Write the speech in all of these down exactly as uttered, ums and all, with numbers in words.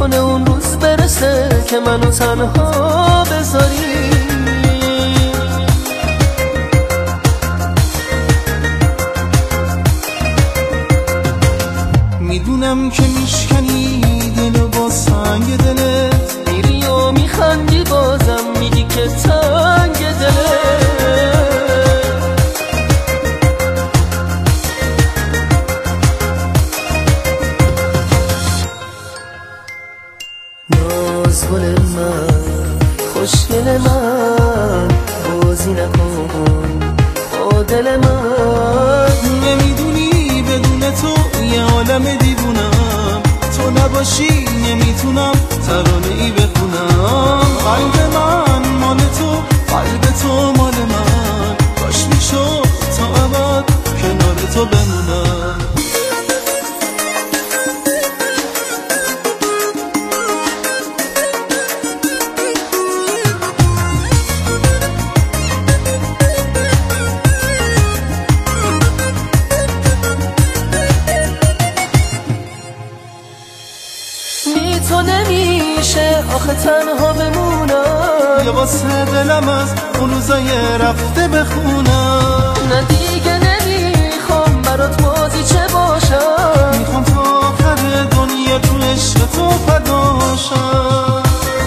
نکنه اون روز برسه که منو تنها بذاری. میدونم که میشکنی دلو با سنگ دلت، میری و میخندی بازم میگی که تنگ دلت. ناز گل من، خوشگل من، بازی نکن با دل من. نمیدونی بدون تو یه عالم دیوونم، تو نباشی نمیتونم ترانه ای بخونم. قلب من مال تو، قلب تو مال من، کاش میشد تا ابد کنار تو بمونم. بی تو نمیشه آخه تنها بمونم، یا واسه دلم از اون روزای رفته بخونم. نه دیگه نمیخوام برات بازی چه باشم، میخوام تا آخر دنیا تو عشق تو فداشم.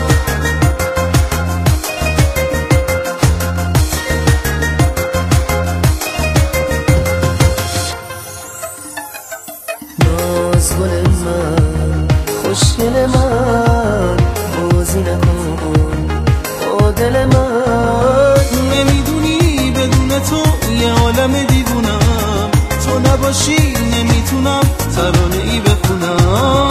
ناز گل من، خوشگل من، بازی نکن با دل من. نمیدونی بدون تو یه عالم دیوونم، تو نباشی نمیتونم ترانه ای بخونم.